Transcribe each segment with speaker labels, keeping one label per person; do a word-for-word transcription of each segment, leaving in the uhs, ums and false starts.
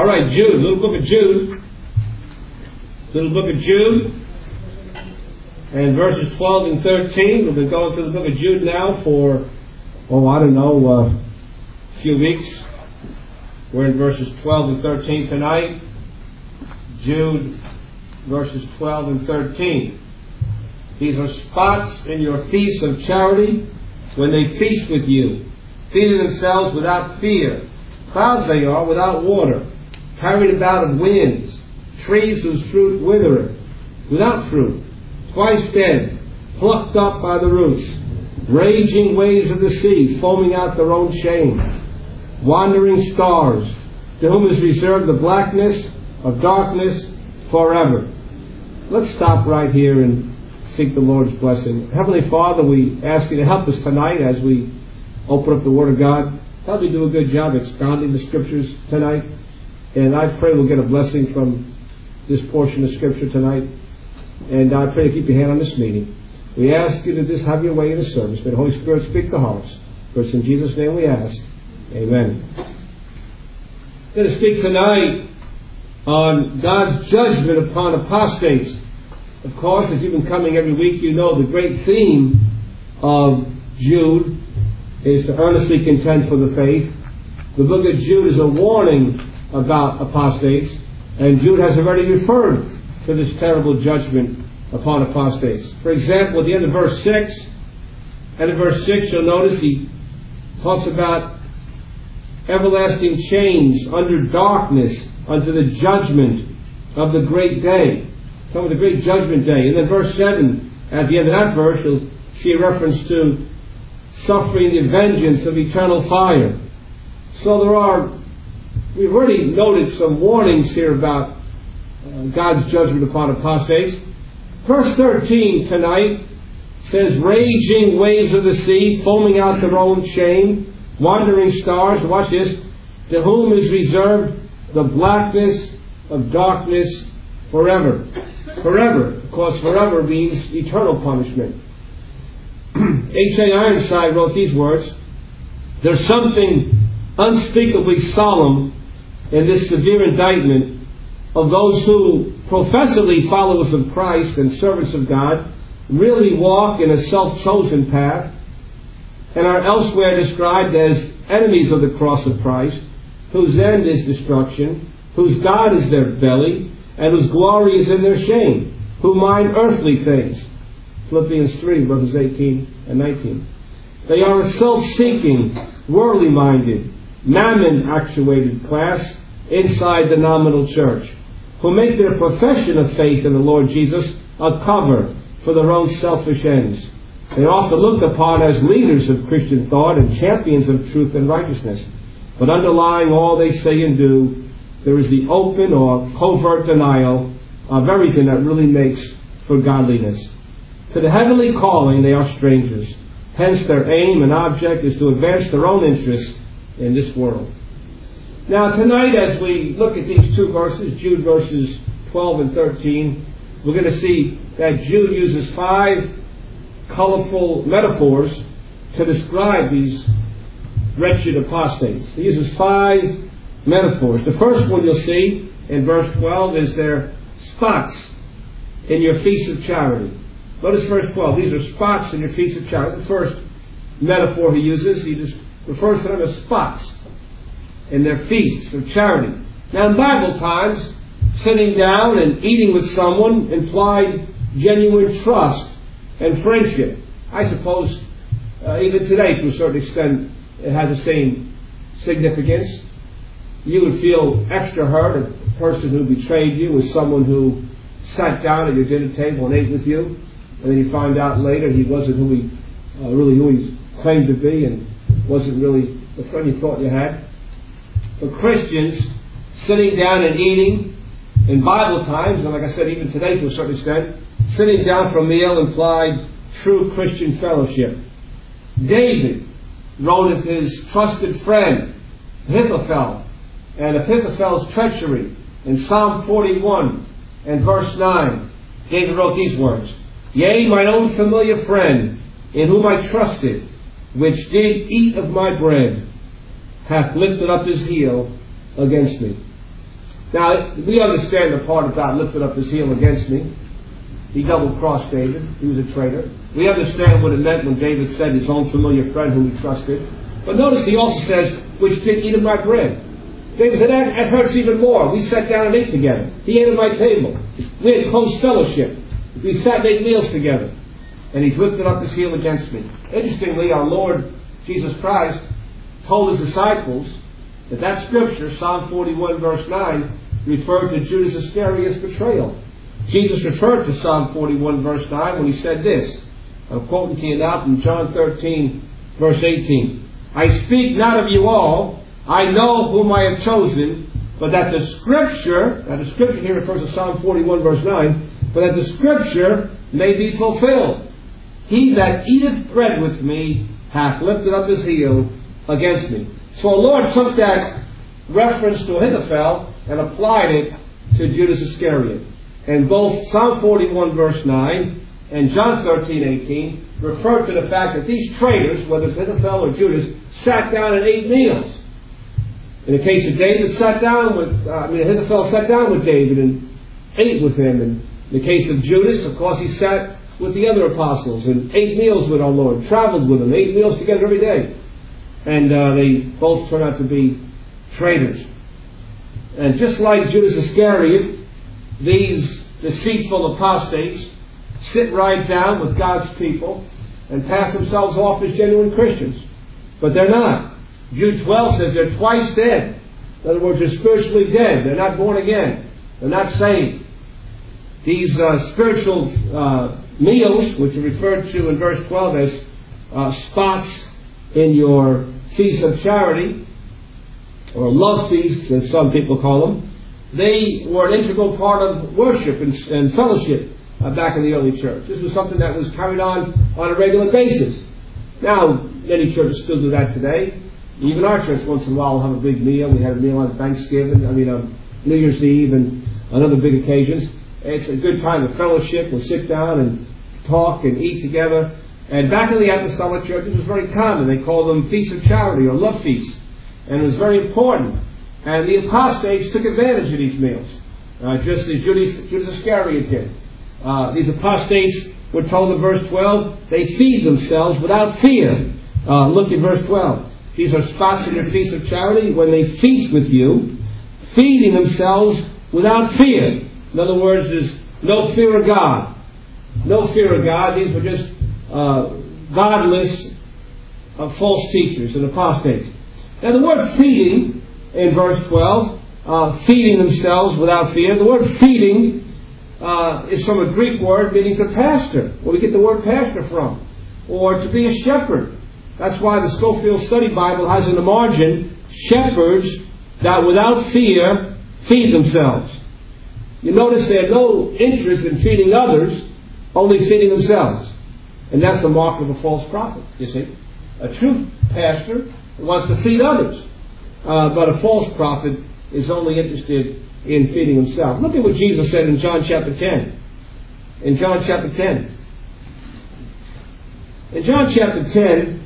Speaker 1: right, Jude, little book of Jude. Little book of Jude. And verses twelve and thirteen. We've been going through the book of Jude now for, oh, I don't know, uh, a few weeks. We're in verses twelve and thirteen tonight. Jude, verses twelve and thirteen. These are spots in your feast of charity when they feast with you, feeding themselves without fear. Clouds they are without water, carried about of winds, trees whose fruit withereth, without fruit, twice dead, plucked up by the roots, raging waves of the sea, foaming out their own shame, wandering stars, to whom is reserved the blackness of darkness forever. Let's stop right here and seek the Lord's blessing. Heavenly Father, we ask you to help us tonight as we open up the Word of God. Help me do a good job expounding the Scriptures tonight. And I pray we'll get a blessing from this portion of Scripture tonight. And I pray to keep your hand on this meeting. We ask you to just have your way in the service. May the Holy Spirit speak to hearts. For it's in Jesus' name we ask. Amen. I'm going to speak tonight on God's judgment upon apostates. Of course, as you've been coming every week, you know the great theme of Jude is to earnestly contend for the faith. The book of Jude is a warning about apostates, and Jude has already referred to this terrible judgment upon apostates. For example, at the end of verse six, and in verse six you'll notice he talks about everlasting change under darkness unto the judgment of the great day. Come with the great judgment day. And then verse seven, at the end of that verse, you'll see a reference to suffering the vengeance of eternal fire. So there are, we've already noted some warnings here about uh, God's judgment upon apostates. Verse thirteen tonight says, raging waves of the sea, foaming out their own shame, wandering stars, watch this, to whom is reserved the blackness of darkness forever. Forever. Of course, forever means eternal punishment. H A Ironside wrote these words, there's something unspeakably solemn in this severe indictment of those who, professedly followers of Christ and servants of God, really walk in a self-chosen path and are elsewhere described as enemies of the cross of Christ, whose end is destruction, whose God is their belly, and whose glory is in their shame, who mind earthly things. Philippians three, verses eighteen and nineteen. They are a self-seeking, worldly-minded, mammon-actuated class inside the nominal church, who make their profession of faith in the Lord Jesus a cover for their own selfish ends. They are often looked upon as leaders of Christian thought and champions of truth and righteousness. But underlying all they say and do, there is the open or covert denial of everything that really makes for godliness. To the heavenly calling they are strangers. Hence their aim and object is to advance their own interests in this world. Now tonight, as we look at these two verses, Jude verses twelve and thirteen, we're going to see that Jude uses five colorful metaphors to describe these wretched apostates. He uses five metaphors. The first one you'll see in verse twelve is their spots in your feast of charity. Notice verse twelve. These are spots in your feast of charity. That's the first metaphor he uses. He just refers to them as spots in their feasts of charity. Now in Bible times, sitting down and eating with someone implied genuine trust and friendship. I suppose uh, even today, to a certain extent, it has the same significance. You would feel extra hurt if the person who betrayed you was someone who sat down at your dinner table and ate with you, and then you find out later he wasn't who he uh, really who he claimed to be, and wasn't really the friend you thought you had. For Christians, sitting down and eating in Bible times, and like I said, even today to a certain extent, sitting down for a meal implied true Christian fellowship. David wrote of his trusted friend Ahithophel and Ahithophel's treachery in Psalm forty-one and verse nine. David wrote these words, "Yea, mine own familiar friend, in whom I trusted, which did eat of my bread, hath lifted up his heel against me." Now, we understand the part about lifted up his heel against me. He double-crossed David. He was a traitor. We understand what it meant when David said his own familiar friend whom he trusted. But notice he also says, which did eat of my bread. David said, that, that hurts even more. We sat down and ate together. He ate at my table. We had close fellowship. We sat and ate meals together. And he's lifted up his heel against me. Interestingly, our Lord Jesus Christ told his disciples that that scripture, Psalm forty-one verse nine, referred to Judas Iscariot's betrayal. Jesus referred to Psalm forty-one verse nine when he said this. I'm quoting to you now from John thirteen verse eighteen. I speak not of you all. I know whom I have chosen, but that the scripture, now the scripture here refers to Psalm forty-one verse nine, but that the scripture may be fulfilled. He that eateth bread with me hath lifted up his heel against me. So our Lord took that reference to Ahithophel and applied it to Judas Iscariot. And both Psalm forty-one verse nine and John thirteen eighteen refer to the fact that these traitors, whether it's Ahithophel or Judas, sat down and ate meals. In the case of David, sat down with, uh, I mean, Ahithophel sat down with David and ate with him. And in the case of Judas, of course, he sat with the other apostles and ate meals with our Lord, traveled with them, ate meals together every day. And uh, they both turned out to be traitors. And just like Judas Iscariot, these deceitful apostates sit right down with God's people and pass themselves off as genuine Christians. But they're not. Jude twelve says they're twice dead. In other words, they're spiritually dead. They're not born again. They're not saved. These uh, spiritual uh, meals, which are referred to in verse twelve as uh, spots in your feast of charity, or love feasts, as some people call them, they were an integral part of worship and, and fellowship uh, back in the early church. This was something that was carried on on a regular basis. Now, many churches still do that today. Even our church once in a while will have a big meal. We had a meal on Thanksgiving, I mean on New Year's Eve and on other big occasions. It's a good time of fellowship. We'll sit down and talk and eat together. And back in the apostolic church, it was very common. They called them feasts of charity or love feasts. And it was very important. And the apostates took advantage of these meals, uh, just as Judas, Judas Iscariot did. Uh, these apostates were told in verse twelve, they feed themselves without fear. Uh, look at verse twelve. These are spots in your feast of charity when they feast with you, feeding themselves without fear. In other words, there's no fear of God. No fear of God. These were just uh, godless, uh, false teachers and apostates. Now the word feeding in verse twelve, uh, feeding themselves without fear. The word feeding uh, is from a Greek word meaning to pasture, where we get the word pasture from, or to be a shepherd. That's why the Scofield Study Bible has in the margin, shepherds that without fear feed themselves. You notice they have no interest in feeding others, only feeding themselves. And that's the mark of a false prophet, you see. A true pastor wants to feed others. Uh, but a false prophet is only interested in feeding himself. Look at what Jesus said in John chapter ten. In John chapter ten. In John chapter ten,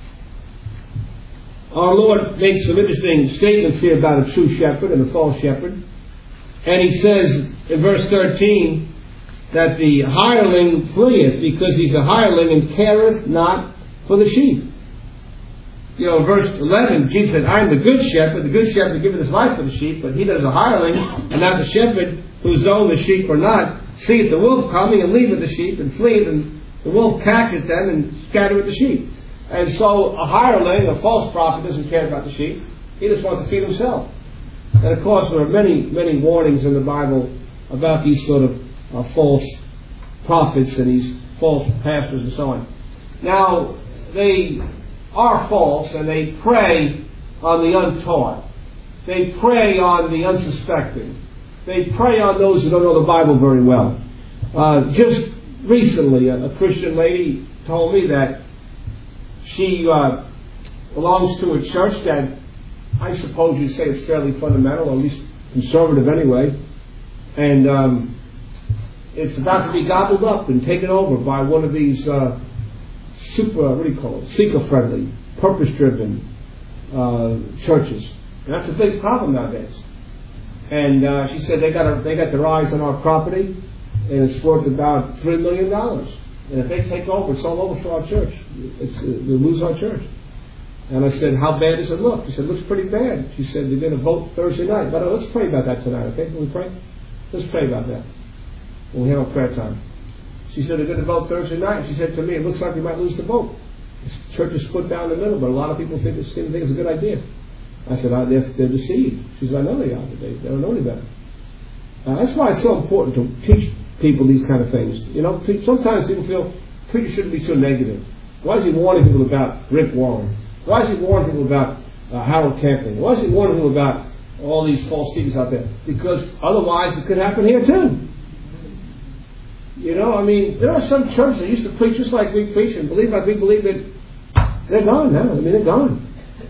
Speaker 1: our Lord makes some interesting statements here about a true shepherd and a false shepherd. And he says in verse thirteen that the hireling fleeth because he's a hireling and careth not for the sheep. You know, verse eleven, Jesus said, I am the good shepherd. The good shepherd giveth his life for the sheep, but he that is a hireling and not the shepherd, whose own the sheep are not, seeth the wolf coming and leaveth the sheep and fleeth, and the wolf catcheth them and scattereth the sheep. And so a hireling, a false prophet, doesn't care about the sheep. He just wants to feed himself. And of course there are many, many warnings in the Bible about these sort of uh, false prophets and these false pastors and so on. Now, they are false and they prey on the untaught. They prey on the unsuspecting. They prey on those who don't know the Bible very well. Uh, just recently, a, a Christian lady told me that she uh, belongs to a church that I suppose you'd say it's fairly fundamental, or at least conservative anyway. And um, it's about to be gobbled up and taken over by one of these uh, super, what do you call it, seeker-friendly, purpose-driven uh, churches. And that's a big problem nowadays. And uh, she said they got a, they got their eyes on our property, and it's worth about three million dollars. And if they take over, it's all over for our church. It's, uh, we'll lose our church. And I said, how bad does it look? She said, it looks pretty bad. She said, they're going to vote Thursday night. But uh, let's pray about that tonight, okay? Can we pray? Let's pray about that when we have our prayer time. She said, they're going to vote Thursday night. She said to me, it looks like we might lose the vote. This church is split down the middle, but a lot of people think it's, think it's a good idea. I said, oh, they're, they're deceived. She said, I know they are, but they, they don't know any better. Uh, that's why it's so important to teach people these kind of things. You know, sometimes people feel preachers shouldn't be so negative. Why is he warning people about Rick Warren? Why is he warning people about uh, Harold Camping? Why is he warning people about all these false teachers out there? Because otherwise it could happen here too. You know, I mean, there are some churches that used to preach just like we preach and believe like we believe it. They're gone now. I mean, they're gone.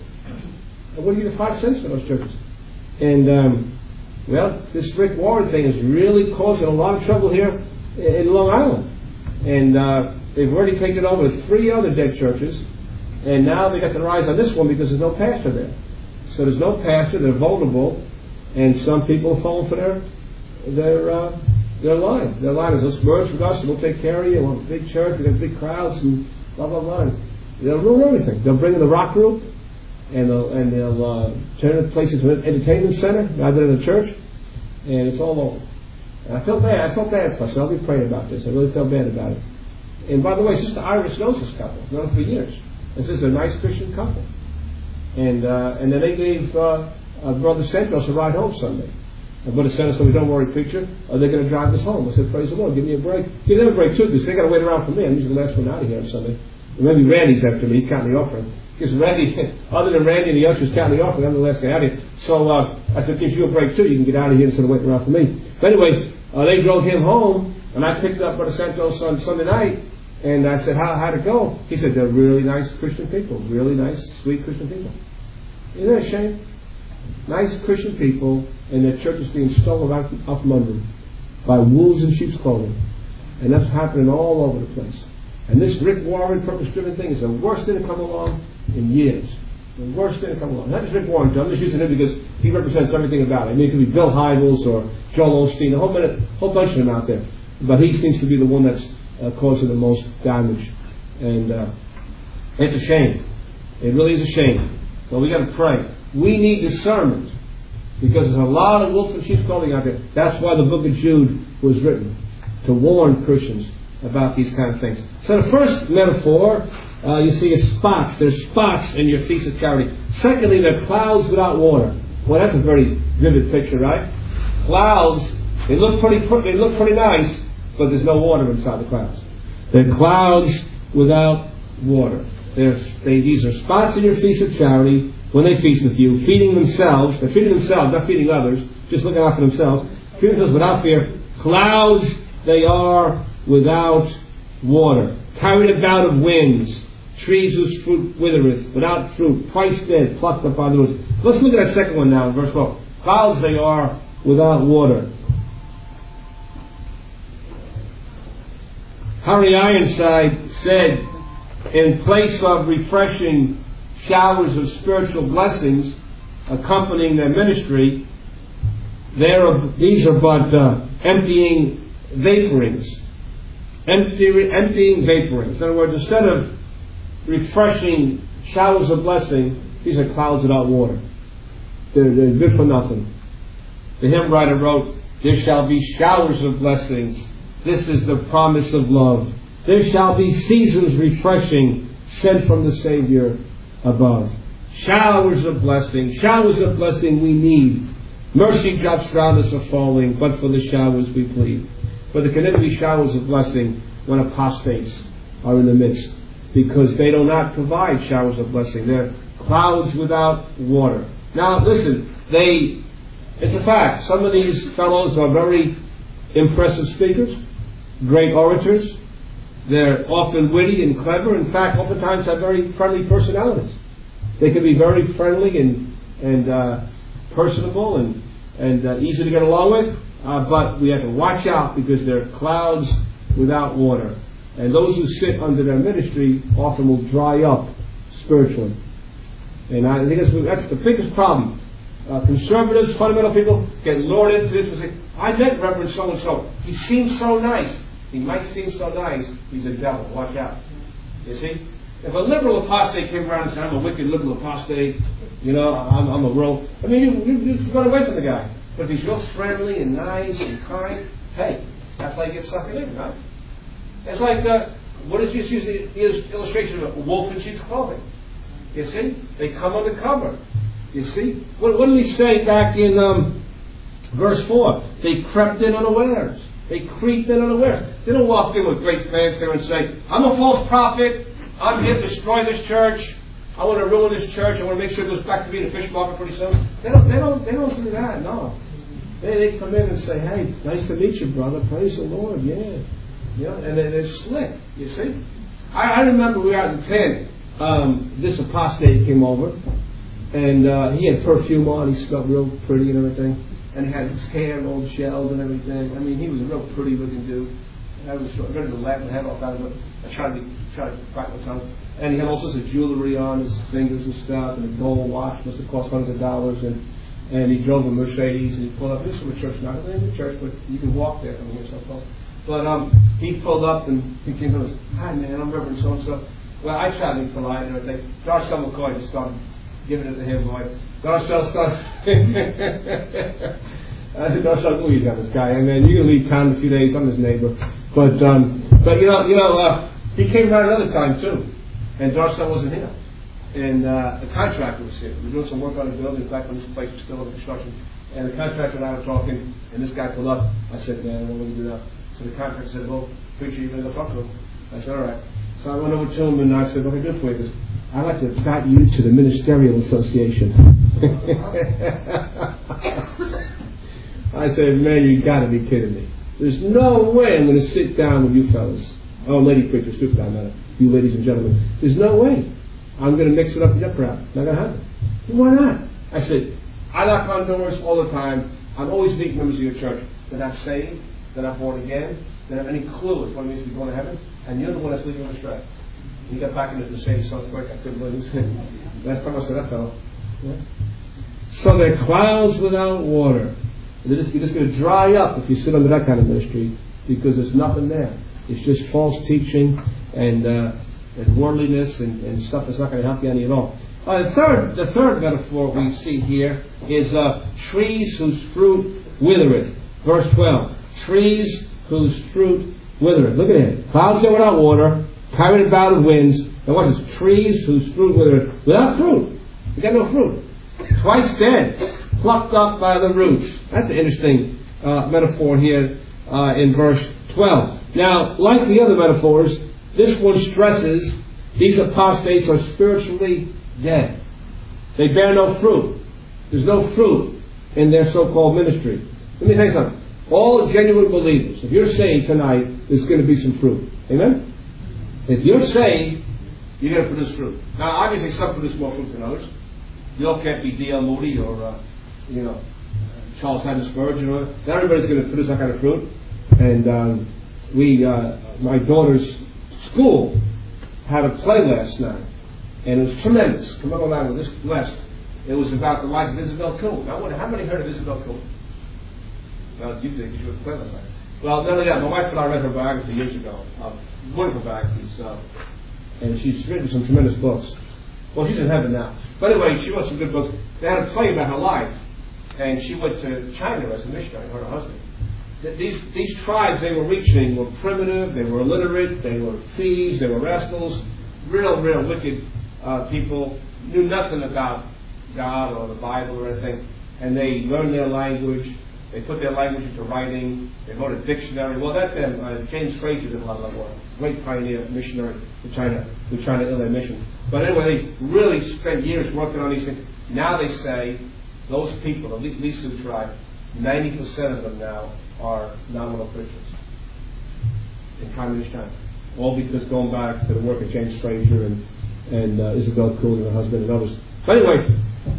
Speaker 1: And what do you get five cents for those churches? And, um, well, this Rick Warren thing is really causing a lot of trouble here in Long Island. And uh, they've already taken over three other dead churches. And now they got their eyes on this one because there's no pastor there. So there's no pastor. They're vulnerable. And some people are falling for their, their, uh, their line. Their line is, let's merge with us and we'll take care of you. We'll have a big church. We've got big crowds and blah, blah, blah. They'll ruin everything. They'll bring in the rock group. And they'll, and they'll uh, turn the place into an entertainment center rather than a church. And it's all over. And I feel bad. I felt bad for us. I'll be praying about this. I really felt bad about it. And by the way, Sister Iris knows this couple. Known them for years. This is a nice Christian couple. And uh, and then they gave uh, uh, Brother Santos a ride home Sunday. And Brother Santos said, don't worry, preacher. Are they going to drive us home? I said, praise the Lord. Give me a break. Give them a break too, because they got to wait around for me. I'm usually the last one out of here on Sunday. And maybe Randy's after me. He's counting the offering. Because Randy, other than Randy and the ushers counting the offering, I'm the last guy out of here. So uh, I said, gives you a break too. You can get out of here instead of waiting around for me. But anyway, uh, they drove him home, and I picked up Brother Santos on Sunday night. And I said, how, how'd it go? He said, they're really nice Christian people. Really nice, sweet Christian people. Isn't that a shame? Nice Christian people, and their church is being stolen out, out from under them by wolves in sheep's clothing. And that's happening all over the place. And this Rick Warren purpose-driven thing is the worst thing to come along in years. The worst thing to come along. Not just Rick Warren, I'm just using him because he represents everything about it. I mean, it could be Bill Hybels or Joel Osteen, a whole, minute, whole bunch of them out there. But he seems to be the one that's uh, causing the most damage. And uh, it's a shame. It really is a shame. So we got to pray. We need discernment because there's a lot of wolves in sheep's clothing out there. That's why the book of Jude was written, to warn Christians about these kind of things. So the first metaphor uh, you see is spots. There's spots in your feast of charity. Secondly, they're clouds without water. Well, that's a very vivid picture, right? Clouds, they look pretty, they look pretty nice, but there's no water inside the clouds. They're clouds without water. They're, they, these are spots in your feast of charity when they feast with you, feeding themselves. They're feeding themselves, not feeding others, just looking out for themselves. Feeding themselves without fear. Clouds, they are without water. Carried about of winds. Trees whose fruit withereth, without fruit. Twice dead, plucked up by the roots. Let's look at that second one now in verse twelve. Clouds, they are without water. Harry Ironside said, in place of refreshing showers of spiritual blessings accompanying their ministry, are, these are but uh, emptying vaporings. Empty, emptying vaporings. In other words, instead of refreshing showers of blessing, these are clouds without water. They're, they're good for nothing. The hymn writer wrote, there shall be showers of blessings. This is the promise of love. There shall be seasons refreshing sent from the Savior above. Showers of blessing. Showers of blessing we need. Mercy drops round us are falling, but for the showers we plead. But there can never be showers of blessing when apostates are in the midst, because they do not provide showers of blessing. They're clouds without water. Now, listen, they, it's a fact. Some of these fellows are very impressive speakers, great orators. They're often witty and clever. In fact, oftentimes have very friendly personalities. They can be very friendly and and uh, personable and and uh, easy to get along with. Uh, but we have to watch out because they're clouds without water. And those who sit under their ministry often will dry up spiritually. And I think that's, that's the biggest problem. uh, conservatives, fundamental people get lured into this and say, I met Reverend so-and-so. He seems so nice. He might seem so nice. He's a devil. Watch out. You see? If a liberal apostate came around and said, I'm a wicked liberal apostate, you know, I'm, I'm a real... I mean, you, you, you run away from the guy. But if he's real friendly and nice and kind, hey, that's how you get suckered in, right? It's like, uh, what is this usually the illustration of a wolf in sheep's clothing? You see? They come undercover. You see? What, what did he say back in um, verse four? They crept in unawares. They creep in unawares. They don't walk in with great fanfare and say, I'm a false prophet. I'm here to destroy this church. I want to ruin this church. I want to make sure it goes back to being a fish market pretty soon. They don't, they don't, they don't do that, no. They, they come in and say, hey, nice to meet you, brother. Praise the Lord, yeah. You know, and they, they're slick, you see. I, I remember we were out in ten. Um, this apostate came over, and uh, he had perfume on. He smelled real pretty and everything. And he had his hair rolled shells and everything. I mean, he was a real pretty looking dude. I was ready to laugh and have all kinds of. I tried to try to bite my tongue. And he had all sorts of jewelry on his fingers and stuff, and a gold watch must have cost hundreds of dollars. And and he drove a Mercedes, and he pulled up. This is a church, not in the church, but you can walk there from here, so close. But um, he pulled up and he came to us. Hi, man, I'm Reverend so and so. Well, I tried to be polite and everything. Darcel McCoy just started giving it to him, boy. Darcel started. I said, Darcel, who is that, this guy? And then you can leave town in a few days. I'm his neighbor. But um, but you know, you know, uh, he came around another time too, and Darcel wasn't here, and uh, the contractor was here. We were doing some work on the building back when this place was still under construction, and the contractor and I were talking, and this guy pulled up. I said, man, what do we do now? So the contractor said, well, preacher, you're going to go talk to him. I said, all right. So I went over to him and I said, what can I do for you? He goes, I'd like to invite you to the Ministerial Association. I said, man, you got to be kidding me. There's no way I'm going to sit down with you fellas. Oh, lady preachers, too, for that matter. You ladies and gentlemen. There's no way I'm going to mix it up with your crowd. Not going to happen. Why not? I said, I knock on doors all the time. I'm always meeting members of your church. They're not saved. They're not born again. They don't have any clue as what it means to be going to heaven. And you're the one that's leading them astray. He got back into the Mercedes so quick I couldn't believe it. Last time I saw that fellow. Yeah. So they're clouds without water. They're just, you're just going to dry up if you sit under that kind of ministry because there's nothing there. It's just false teaching and, uh, and worldliness and, and stuff that's not going to help you any at all. Uh, the third, the third metaphor we see here is uh, trees whose fruit withereth. Verse twelve. Trees whose fruit withereth. Look at it. Clouds there without water, carried about of winds. And what is trees whose fruit withereth? Without fruit. You got no fruit. Twice dead, plucked up by the roots. That's an interesting uh, metaphor here uh, in verse twelve. Now, like the other metaphors, this one stresses these apostates are spiritually dead. They bear no fruit. There's no fruit in their so-called ministry. Let me tell you something. All genuine believers, if you're saved tonight, there's going to be some fruit. Amen? If you're saved, you're going to produce fruit. Now, obviously, some produce more fruit than others. You all can't be D L Moody or, uh, you know, Charles Haddon Spurgeon. Or, not everybody's going to produce that kind of fruit. And um, we, uh, my daughter's school had a play last night. And it was tremendous. Come on along with this blessed. It was about the life of Isabel Kuhn. Now, how many heard of Isabel Kuhn? Well, you did, because you were playing last night. Well, not only that, my wife and I read her biography years ago. Uh, wonderful biographies. Uh, and she's written some tremendous books. Well, she's in heaven now. But anyway, she wrote some good books. They had a play about her life. And she went to China as a missionary, her and her husband. These, these tribes they were reaching were primitive, they were illiterate, they were thieves, they were rascals, real, real wicked uh, people, knew nothing about God or the Bible or anything. And they learned their language. They put their language into writing. They wrote a dictionary. Well, that then uh, James Fraser did a lot of that work. Great pioneer missionary to China, to China Inland Mission. But anyway, they really spent years working on these things. Now they say those people, the Lisu tribe, ninety percent of them now are nominal Christians in communist China. All because going back to the work of James Fraser and and uh, Isabel Kuhn and her husband and others. But anyway.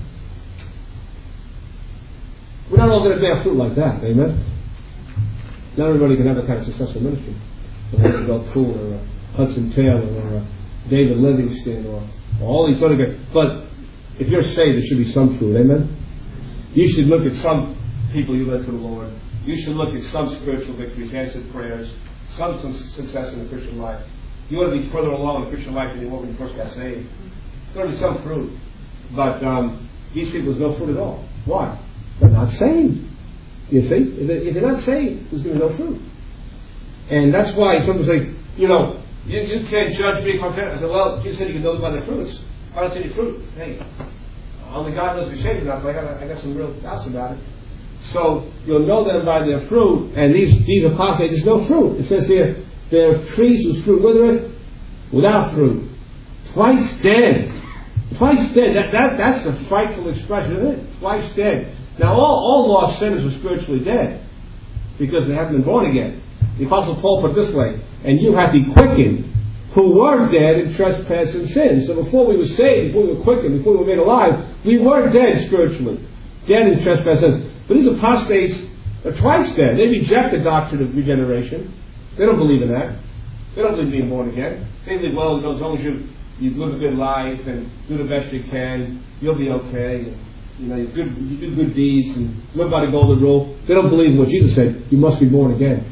Speaker 1: We're not all going to bear fruit like that, amen? Not everybody can have that kind of successful ministry. Like Isabel Kuhn or uh, Hudson Taylor or uh, David Livingston or, or all these other guys. But if you're saved, there should be some fruit, amen? You should look at some people you led to the Lord. You should look at some spiritual victories, answered prayers, some, some success in the Christian life. You want to be further along in the Christian life than you were when you first got saved. There's going to be some fruit. But um, these people, there's no fruit at all. Why? They're not saved. You see? If they're not saved, there's going to be no fruit. And that's why some people say, you know, you, you can't judge me. I said, well, you said you can know them by their fruits. I don't see any fruit. Hey, only God knows if you're saved or not, but I got, I got some real doubts about it. So you'll know them by their fruit, and these, these apostates, there's no fruit. It says here, they're trees whose fruit withereth without fruit. Twice dead. Twice dead. That, that, that's a frightful expression, isn't it? Twice dead. Now, all, all lost sinners are spiritually dead because they haven't been born again. The Apostle Paul put it this way, and you have been quickened who were dead in trespass and sin. So before we were saved, before we were quickened, before we were made alive, we were dead spiritually. Dead in trespass and sin. But these apostates are twice dead. They reject the doctrine of regeneration. They don't believe in that. They don't believe in being born again. They believe, well, as long as you, you live a good life and do the best you can, you'll be okay. And, you know, you, good, you do good deeds and live by the golden rule. They don't believe in what Jesus said. You must be born again.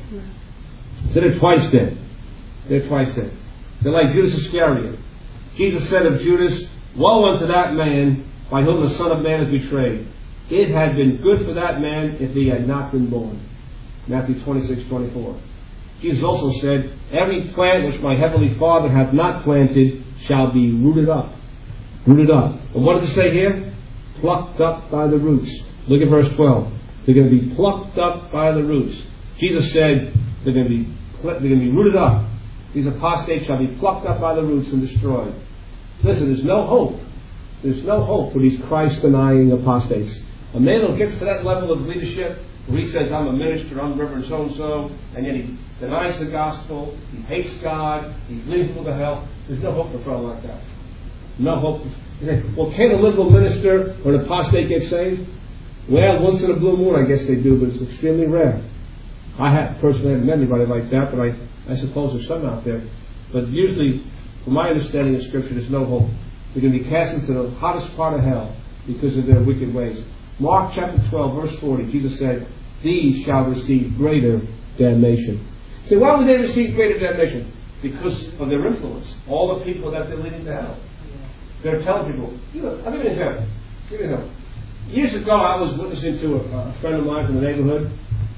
Speaker 1: So they're twice dead. They're twice dead. They're like Judas Iscariot. Jesus said of Judas, woe unto that man by whom the Son of Man is betrayed. It had been good for that man if he had not been born. Matthew twenty-six, twenty-four. Jesus also said, every plant which my heavenly Father hath not planted shall be rooted up. Rooted up. And what does it say here? Plucked up by the roots. Look at verse twelve. They're going to be plucked up by the roots. Jesus said they're going to be, they're going to be rooted up. These apostates shall be plucked up by the roots and destroyed. Listen, there's no hope. There's no hope for these Christ-denying apostates. A man who gets to that level of leadership, where he says, I'm a minister, I'm Reverend so-and-so, and yet he denies the gospel, he hates God, he's leading people to hell, there's no hope for a fellow like that. No hope. You say, well, can a liberal minister or an apostate get saved? Well, once in a blue moon, I guess they do, but it's extremely rare. I have personally haven't met anybody like that, but I, I suppose there's some out there. But usually, from my understanding of Scripture, there's no hope. They're going to be cast into the hottest part of hell because of their wicked ways. Mark chapter twelve, verse forty, Jesus said, these shall receive greater damnation. So why would they receive greater damnation? Because of their influence. All the people that they're leading to hell. They're telling people, you know, I'll give you an example. Give you an example. Years ago, I was witnessing to a, a friend of mine from the neighborhood.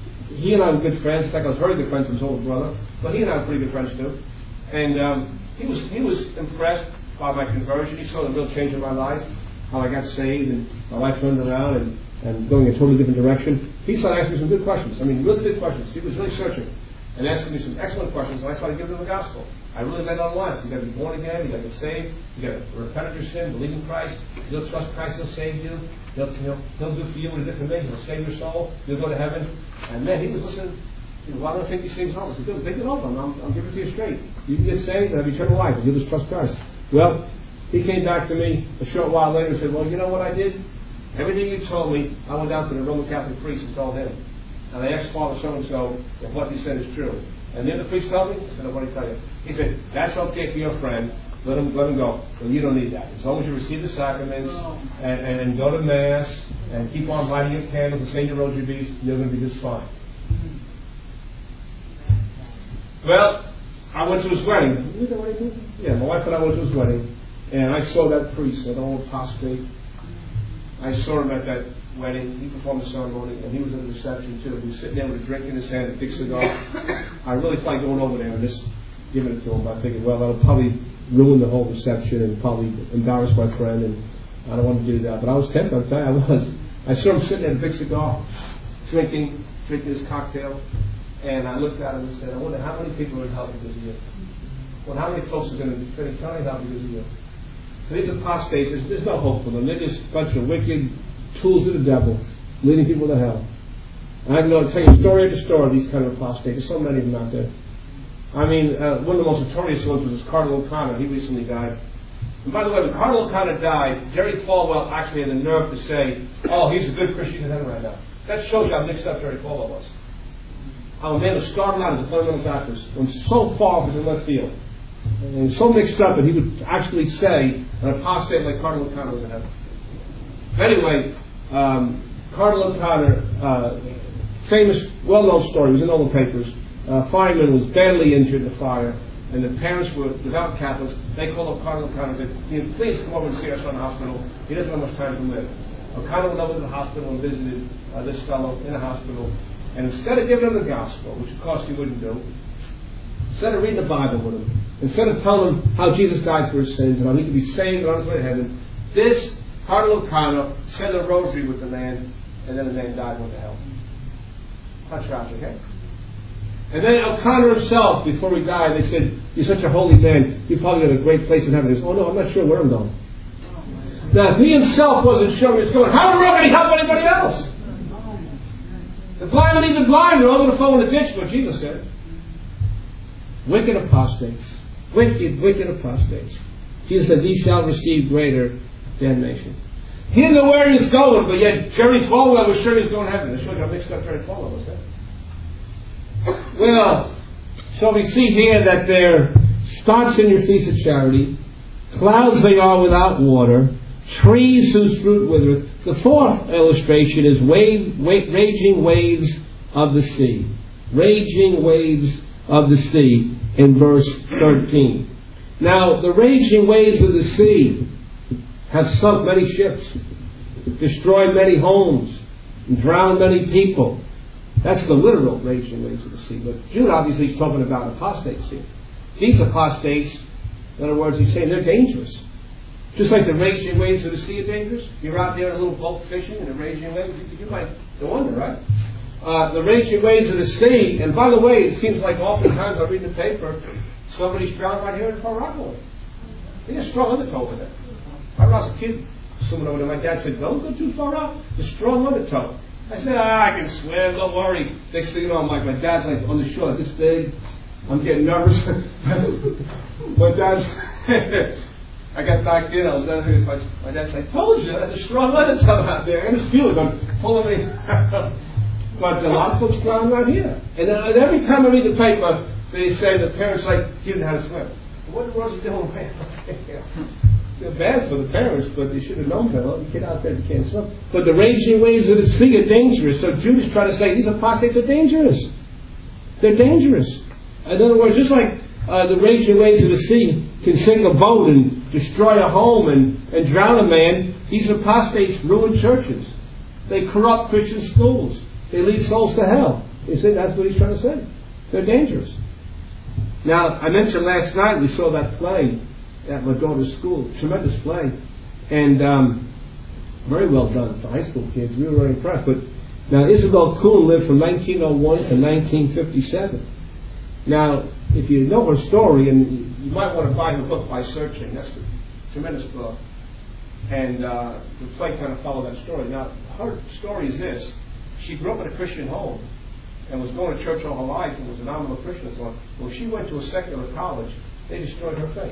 Speaker 1: He and I were good friends. In fact, I was very good friends with his older brother. But he and I were pretty good friends too. And um, he was he was impressed by my conversion. He saw the real change in my life. How I got saved and my life turned around and, and going in a totally different direction. He started asking me some good questions. I mean, really good questions. He was really searching and asking me some excellent questions. And I started giving him the gospel. I really laid on the lines. You got to be born again. You got to get saved. You got to repent of your sin, believe in Christ. You'll trust Christ. He'll save you. He'll, he'll, he'll do for you what he did for me. He'll save your soul. You'll go to heaven. And man, he was listening. You know, why don't I take these things home? I said, good, take it home. I'm, I'm giving it to you straight. You can get saved and have eternal life if you just trust Christ. Well, he came back to me a short while later and said, well, you know what I did? Everything you told me, I went down to the Roman Catholic priest and told him. And I asked Father so-and-so if what he said is true. And then the priest told me, I said, what did he tell you? He said, that's okay for your friend. Let him, let him go. Well, you don't need that. As long as you receive the sacraments and, and, and go to Mass and keep on lighting your candles and saying your rosary beads, you're going to be just fine. Well, I went to his wedding. You know what I mean? Yeah, my wife and I went to his wedding. And I saw that priest, that old apostate. I saw him at that wedding. He performed the ceremony, and he was at the reception too. He was sitting there with a drink in his hand, a big cigar. I really felt like going over there and just giving it to him. I figured, well, that'll probably ruin the whole reception and probably embarrass my friend, and I don't want to do that. But I was tempted, I'll tell you, I was. I saw him sitting there with a big cigar, drinking, drinking his cocktail, and I looked at him and said, I wonder how many people are in hell because of you. Well, how many folks are going to be in eternity hell because of you? So these apostates, there's, there's no hope for them. They're just a bunch of wicked tools of the devil, leading people to hell. And I can go and tell you story after story of these kind of apostates. There's so many of them out there. I mean, uh, one of the most notorious ones was Cardinal O'Connor. He recently died. And by the way, when Cardinal O'Connor died, Jerry Falwell actually had the nerve to say, oh, he's a good Christian in heaven right now. That shows you how mixed up Jerry Falwell was. How a man was starting out as a fundamental Baptist, went so far from the left field. And so mixed up that he would actually say an apostate like Cardinal O'Connor was in heaven. Anyway, um, Cardinal O'Connor, uh, famous, well-known story, it was in all the papers. Uh, fireman was badly injured in the fire, and the parents were devout Catholics. They called up Cardinal O'Connor and said, "Can you please come over and see our son in the hospital? He doesn't have much time to live." O'Connor went over to the hospital and visited uh, this fellow in the hospital, and instead of giving him the gospel, which of course he wouldn't do, instead of reading the Bible with him, instead of telling him how Jesus died for his sins and how he could be saved and on his way to heaven, this Cardinal O'Connor said a rosary with the man, and then the man died and went to hell. How tragic, eh? And then O'Connor himself, before he died, they said, "You're such a holy man, you probably got a great place in heaven." He said, "Oh no, I'm not sure where I'm going." Now, if he himself wasn't sure where he's going, how in the world can he help anybody else? The blind lead the blind, they're all going to fall in the ditch, what Jesus said. Wicked apostates. Wicked, wicked apostates. Jesus said, "These shall receive greater damnation." He didn't know where he was going, but yet Jerry Falwell was sure he was going to heaven. It shows how mixed up Jerry Falwell was, eh? Well, so we see here that they're spots in your feast of charity, clouds they are without water, trees whose fruit withereth. The fourth illustration is wave, wave, raging waves of the sea. Raging waves of the sea in verse thirteen. Now, the raging waves of the sea have sunk many ships, destroyed many homes, and drowned many people. That's the literal raging waves of the sea. But Jude obviously is talking about apostates here. These apostates, in other words, he's saying they're dangerous. Just like the raging waves of the sea are dangerous. You're out there in a little boat fishing and the raging waves, you might wonder, right? Uh, the raging waves of the sea, and by the way, it seems like oftentimes I read the paper, somebody's drowned right here in Far Rockaway. There's a strong undertow over there. I was a kid swimming over there. My dad said, "Don't go too far out. There's a strong undertow." I said, "Ah, I can swim. Don't worry." Next thing you know, I'm like, my dad's like on the shore, this big. I'm getting nervous. My dad's, I got knocked in. I was there. My, my dad's like, "I told you, there's a strong undertow out there." And this feeling, I'm pulling me. But a lot of folks drown right here. And, then, and every time I read the paper, they say the parents like, "He didn't know how to swim." What in the world is he doing, man? Feel bad for the parents, but they should have known better. Well, the kid out there that can't swim. But the raging waves of the sea are dangerous. So Jude is trying to say these apostates are dangerous. They're dangerous. In other words, just like uh, the raging waves of the sea can sink a boat and destroy a home and, and drown a man, these apostates ruin churches. They corrupt Christian schools. They lead souls to hell. You see, that's what he's trying to say. They're dangerous. Now, I mentioned last night we saw that play at my daughter's school. Tremendous play. And um, very well done for high school kids. We were very impressed. But now, Isabel Kuhn lived from nineteen oh one to nineteen fifty-seven. Now, if you know her story, and you might want to buy her book by searching. That's a tremendous book. And uh, the play kind of followed that story. Now, her story is this. She grew up in a Christian home and was going to church all her life and was a nominal Christian and so on. When she went to a secular college, they destroyed her faith.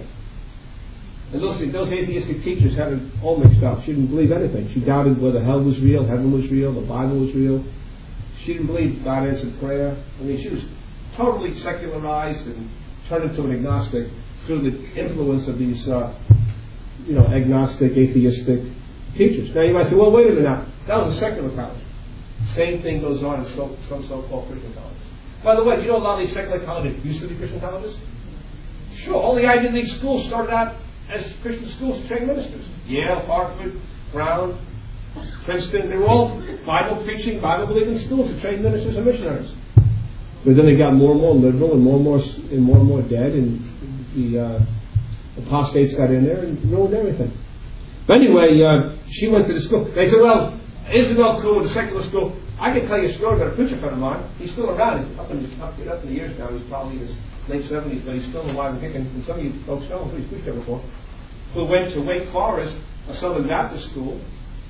Speaker 1: And those, those atheistic teachers had it all mixed up. She didn't believe anything. She doubted whether hell was real, heaven was real, the Bible was real. She didn't believe God answered prayer. I mean, she was totally secularized and turned into an agnostic through the influence of these, uh, you know, agnostic, atheistic teachers. Now you might say, well, wait a minute now. That was a secular college. Same thing goes on in so, some so-called Christian colleges. By the way, you know a lot of these secular colleges used to be Christian colleges? Sure, all the Ivy League schools started out as Christian schools to train ministers. Yale, Hartford, Brown, Princeton, they were all Bible-preaching, Bible-believing schools to train ministers and missionaries. But then they got more and more liberal and more and more and more and more dead, and the uh, apostates got in there and ruined everything. But anyway, uh, she went to the school. They said, well, Isabel Kuhn was a secular school. I can tell you a story about a preacher friend of mine. He's still around. He's up in, up, up in the years now. He's probably in his late seventies, but he's still alive and kicking. And some of you folks know him, he's preached there before. Who went to Wake Forest, a Southern Baptist school,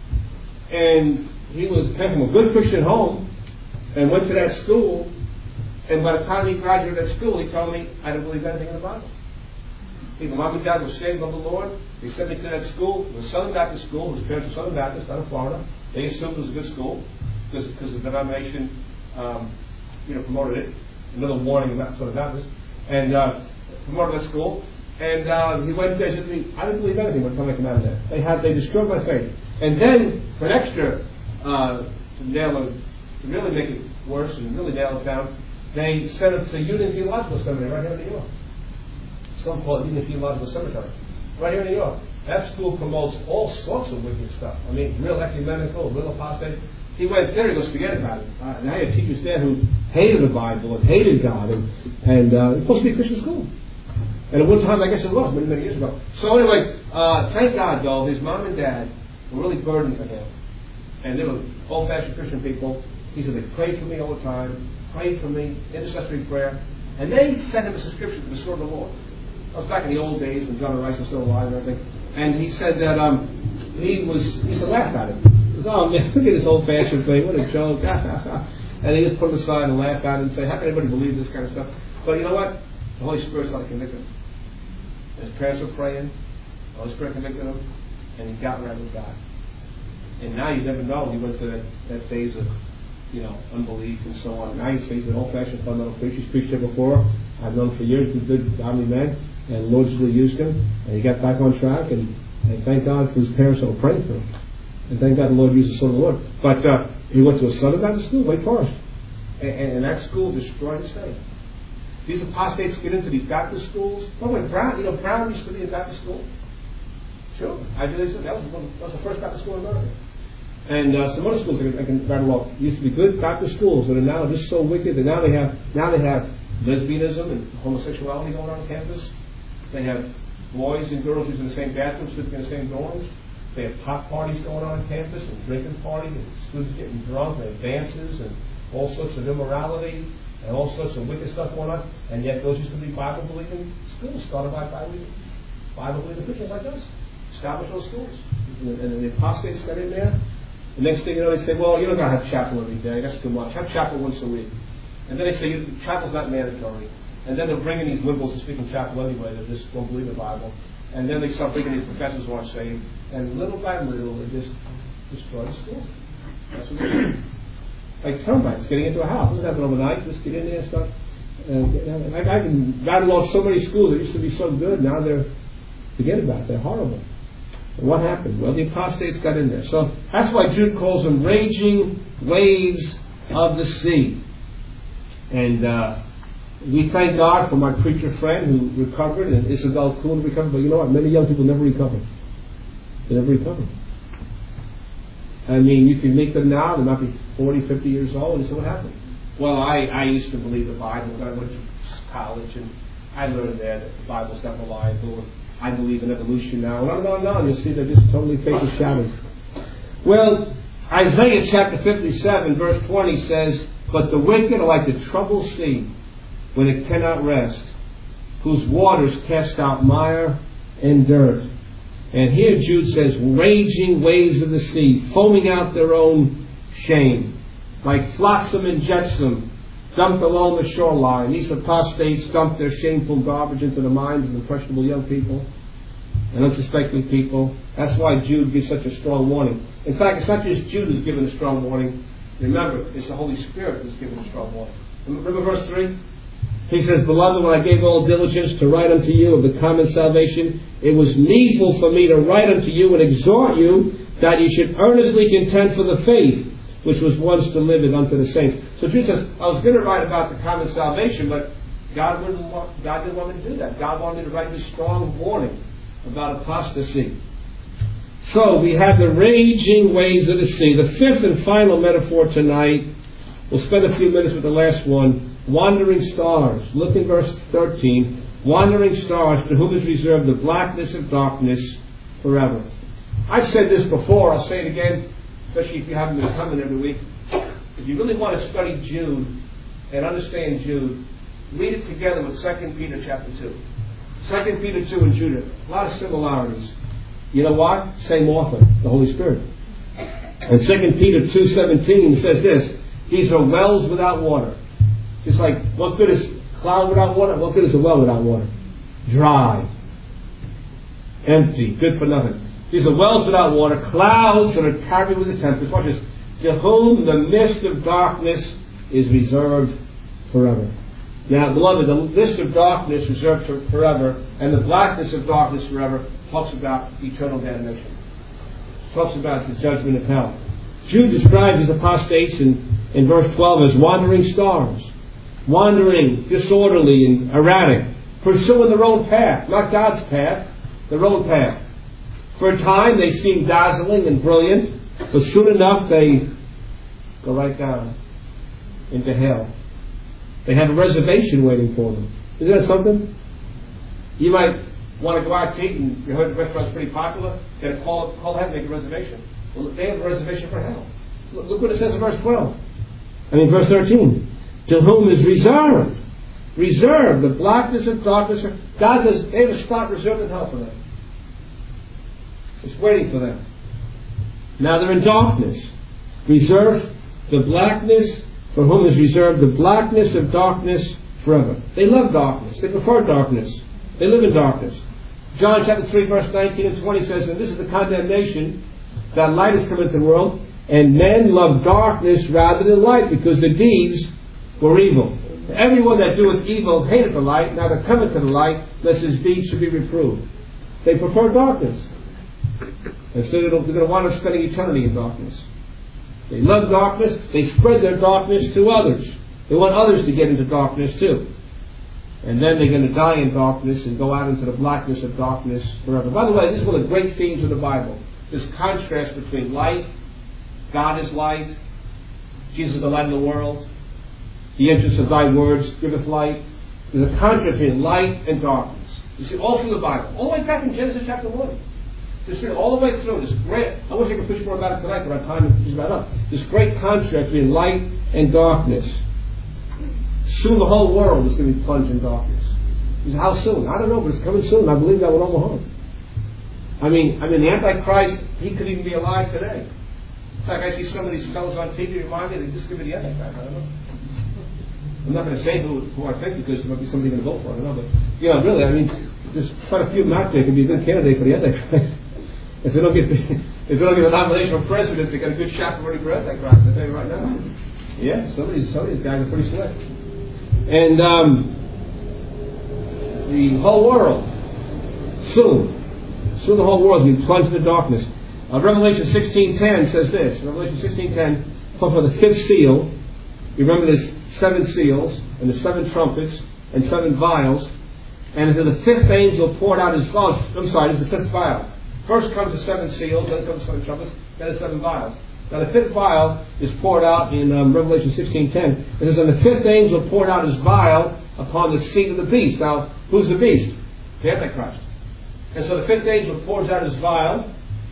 Speaker 1: and he was came from a good Christian home, and went to that school. And by the time he graduated that school, he told me, I don't believe anything in the Bible. Either mom and dad were saved of the Lord. They sent me to that school. It was a Southern Baptist school. His parents were Southern Baptist out of Florida. They assumed it was a good school because, because the denomination, um, you know, promoted it. Another warning about Southern Baptist. And uh, promoted that school. And uh, he went there and said to me, I didn't believe anything by the time I came out of there. They had, they destroyed my faith. And then, for an extra uh, to nail it, to really make it worse and really nail it down, they sent it to Union Theological Seminary right here in New York. Some call it Union Theological Seminary, right here in New York. That school promotes all sorts of wicked stuff. I mean, real ecumenical, real apostate. He went there, he goes, forget about it. Uh, and I had teachers there who hated the Bible and hated God, and, and uh, it was supposed to be a Christian school. And at one time, I guess it was, many, many years ago. So anyway, uh, thank God, though, his mom and dad were really burdened for him. And they were old-fashioned Christian people. He said they prayed for me all the time, prayed for me, intercessory prayer. And they sent him a subscription to the Sword of the Lord. That was back in the old days when John Rice was still alive and everything. And he said that um, he was, he used to laugh at it. He said, oh man, look at this old-fashioned thing, what a joke. And he just put it aside and laugh at it and say, how can anybody believe this kind of stuff? But you know what? The Holy Spirit started convicting him. His parents were praying, the Holy Spirit convicted him, and he got right with God. And now you never know, he went to that, that phase of, you know, unbelief and so on. Now he says an old-fashioned fundamental preacher. He's preached here before. I've known for years he's a good, godly man, and the Lord really used him, and he got back on track, and, and thank God for his parents that were praying for him. And thank God the Lord used the Son of the Lord. But uh, he went to a Southern Baptist school, Wake Forest, and, and that school destroyed his faith. These apostates get into these Baptist schools. Oh, wait, Brown, you know, Brown used to be a Baptist school. Sure, I did. That was, one, that was the first Baptist school in America. And uh, some other schools I can rattle off used to be good Baptist schools, but are now just so wicked that now they have now they have lesbianism and homosexuality going on campus. They have boys and girls using the same bathrooms, sleeping in the same dorms. They have pot parties going on on campus and drinking parties and students getting drunk and dances and all sorts of immorality and all sorts of wicked stuff going on. And yet those used to be Bible-believing schools started by Bible-believing Christians like us. Established those schools. And, and the apostates got in there. The next thing you know, they say, well, you don't got to have chapel every day. That's too much. Have chapel once a week. And then they say, chapel's not mandatory. And then they're bringing these liberals to speak in chapel anyway that just don't believe the Bible. And then they start bringing these professors who aren't saved. And little by little, they just destroy the school. That's what they do. Like termites getting into a house. Doesn't happen overnight. Just get in there and start. Uh, I, I can rattle off so many schools that used to be so good. Now they're, forget about it. They're horrible. What happened? Well, the apostates got in there. So that's why Jude calls them raging waves of the sea. And uh, we thank God for my preacher friend who recovered, and Isabel Kuhn recovered. But you know what? Many young people never recover. They never recover. I mean, you can meet them now. They might be forty, fifty years old. And so what happened? Well, I, I used to believe the Bible. I went to college, and I learned there that the Bible's not reliable. I believe in evolution now. And on and on and on. You see, they're just totally fake and shattered. Well, Isaiah chapter fifty-seven, verse twenty says, but the wicked are like the troubled sea when it cannot rest, whose waters cast out mire and dirt. And here Jude says, raging waves of the sea, foaming out their own shame, like flotsam and jetsam, dumped along the shoreline. These apostates dump their shameful garbage into the minds of impressionable young people and unsuspecting people. That's why Jude gives such a strong warning. In fact, it's not just Jude who's given a strong warning. Remember, it's the Holy Spirit who's given a strong warning. Remember verse three? He says, beloved, when I gave all diligence to write unto you of the common salvation, it was needful for me to write unto you and exhort you that you should earnestly contend for the faith which was once delivered unto the saints. So Jude says, I was going to write about the common salvation, but God wouldn't want, God didn't want me to do that. God wanted me to write this strong warning about apostasy. So we have the raging waves of the sea. The fifth and final metaphor tonight, we'll spend a few minutes with the last one, wandering stars. Look in verse thirteen. Wandering stars, to whom is reserved the blackness of darkness forever. I've said this before, I'll say it again, especially if you haven't been coming every week. If you really want to study Jude and understand Jude, read it together with Second Peter chapter two. Second Peter two and Jude, a lot of similarities. You know what? Same author, the Holy Spirit. And Second Peter two seventeen says this, these are wells without water. It's like, what good is cloud without water? What good is a well without water? Dry. Empty. Good for nothing. These are wells without water, clouds that are carried with the tempest. Watch this. To whom the mist of darkness is reserved forever. Now, beloved, the mist of darkness reserved for forever, and the blackness of darkness forever, talks about eternal damnation. Talks about the judgment of hell. Jude describes these apostates in, in verse twelve as wandering stars. Wandering, disorderly, and erratic. Pursuing their own path. Not God's path. Their own path. For a time they seem dazzling and brilliant. But soon enough they go right down into hell. They have a reservation waiting for them. Isn't that something? You might want to go out to eat and you heard the restaurant's pretty popular. You got to call, call ahead and make a reservation. Well, they have a reservation for hell. Look, look what it says in verse twelve. I mean, verse thirteen. To whom is reserved. Reserved. The blackness of darkness. God says they have a spot reserved in hell for them. It's waiting for them. Now they're in darkness. Reserved. The blackness for whom is reserved the blackness of darkness forever. They love darkness. They prefer darkness. They live in darkness. John chapter three verse nineteen and twenty says, and this is the condemnation, that light has come into the world, and men love darkness rather than light, because the deeds were evil. Everyone that doeth evil hated the light, now to come into the light, lest his deeds should be reproved. They prefer darkness. And so they're going to wind up spending eternity in darkness. They love darkness. They spread their darkness to others. They want others to get into darkness too. And then they're going to die in darkness and go out into the blackness of darkness forever. By the way, this is one of the great themes of the Bible. This contrast between light, God is light, Jesus is the light of the world, the entrance of thy words giveth light. There's a contrast between light and darkness. You see all through the Bible. All the way back in Genesis chapter one. Just all the way through. This great, I wish I could preach more about it tonight, but our time is about up. This great contrast between light and darkness. Soon the whole world is going to be plunged in darkness. He said, how soon? I don't know, but it's coming soon. I believe that with all my heart. I mean, I mean, the Antichrist, he could even be alive today. In fact, I see some of these fellows on T V remind me that this could be the Antichrist. I don't know. I'm not going to say who, who I think, because there might be somebody going to vote for. I don't know, but you know, really, I mean, there's quite a few of them out there could be a good candidate for the Antichrist. If they don't get the, if they don't get a nomination for president, they got a good shot for running for Antichrist. I tell you right now. Yeah, some of these, some of these guys are pretty slick. And um, the whole world, soon, soon the whole world will be plunged into darkness. Uh, Revelation sixteen ten says this. Revelation sixteen ten talks about the fifth seal. You remember there's seven seals, and the seven trumpets, and seven vials. And until the fifth angel poured out his vials. I'm sorry, this is the fifth vial. First comes the seven seals, then comes the seven trumpets, then the seven vials. Now the fifth vial is poured out in um, Revelation sixteen ten. It says, and the fifth angel poured out his vial upon the seat of the beast. Now, who's the beast? The Antichrist. And so the fifth angel pours out his vial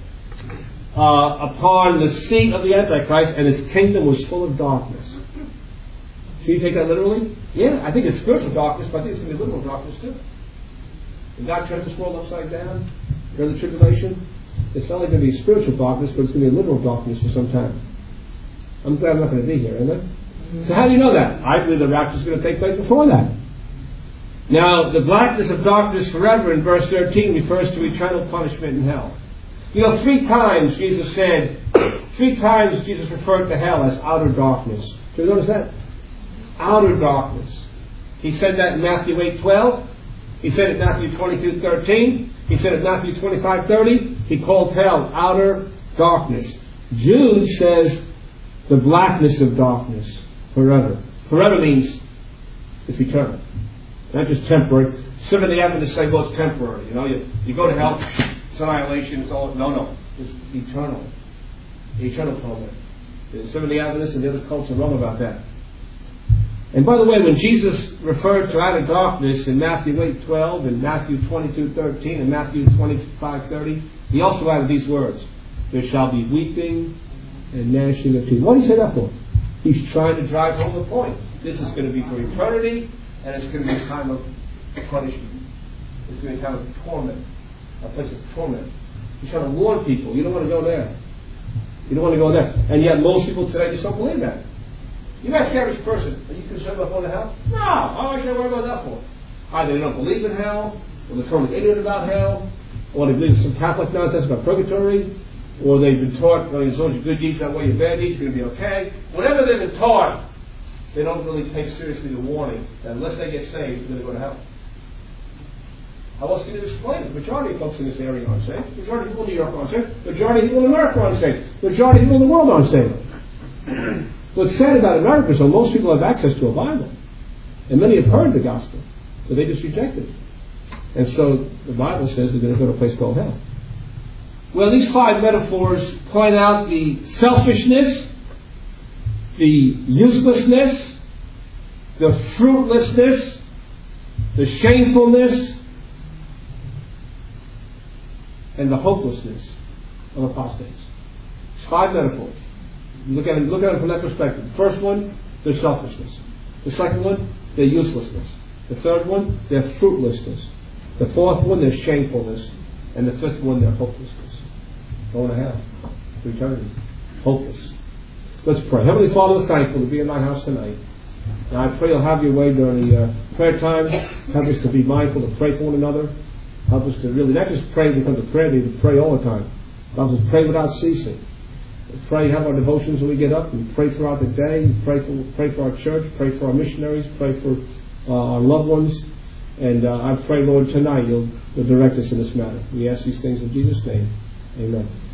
Speaker 1: uh, upon the seat of the Antichrist, and his kingdom was full of darkness. So you take that literally? Yeah, I think it's spiritual darkness, but I think it's going to be literal darkness too. And God turned this world upside down during the tribulation. It's not only going to be spiritual darkness, but it's going to be literal darkness for some time. I'm glad I'm not going to be here, isn't it? Mm-hmm. So how do you know that? I believe the rapture is going to take place before that. Now, the blackness of darkness forever in verse thirteen refers to eternal punishment in hell. You know, three times Jesus said, three times Jesus referred to hell as outer darkness. Do you notice that? Outer darkness. He said that in Matthew eight twelve. He said it in Matthew twenty-two thirteen. He said in Matthew twenty-five thirty. He called hell outer darkness. Jude says the blackness of darkness forever. Forever means it's eternal. Not just temporary. Some of the Adventists say, well, it's temporary. You know, you, you go to hell, it's annihilation, it's all. No, no. It's eternal. Eternal torment. Some of the Adventists and the other cults are wrong about that. And by the way, when Jesus referred to outer darkness in Matthew eight twelve, and Matthew twenty-two thirteen, and Matthew twenty-five thirty, he also added these words. There shall be weeping and gnashing of teeth. What did he say that for? He's trying to drive home the point. This is going to be for eternity, and it's going to be a time of punishment. It's going to be a time of torment. A place of torment. He's trying to warn people. You don't want to go there. You don't want to go there. And yet most people today just don't believe that. You ask the average person, are you concerned about going to hell? No! Why should I worry about that for? Either they don't believe in hell, or they're totally ignorant about hell, or they believe in some Catholic nonsense about purgatory, or they've been taught, well, as long as your good deeds outweigh your bad deeds, you're going to be okay. Whatever they've been taught, they don't really take seriously the warning that unless they get saved, they're going to go to hell. How else can you explain it? The majority of folks in this area aren't saved. The majority of people in New York aren't saved. The majority of people in America aren't saved. The majority of people in the world aren't saved. What's sad about America is that most people have access to a Bible. And many have heard the gospel, but they just reject it. And so the Bible says they're going to go to a place called hell. Well, these five metaphors point out the selfishness, the uselessness, the fruitlessness, the shamefulness, and the hopelessness of apostates. It's five metaphors. Look at it, look at it from that perspective. The first one, their selfishness. The second one, their uselessness. The third one, their fruitlessness. The fourth one, their shamefulness. And the fifth one, their hopelessness. Going to hell. Eternity. Hopeless. Let's pray. Heavenly Father, we're thankful to be in thy house tonight. And I pray you'll have your way during the uh, prayer time. Help us to be mindful to pray for one another. Help us to really not just pray because of prayer, but pray all the time. Help us to pray without ceasing. We pray, have our devotions when we get up. We pray throughout the day. We pray for, pray for our church. Pray for our missionaries. Pray for uh, our loved ones. And uh, I pray, Lord, tonight you'll, you'll direct us in this matter. We ask these things in Jesus' name. Amen.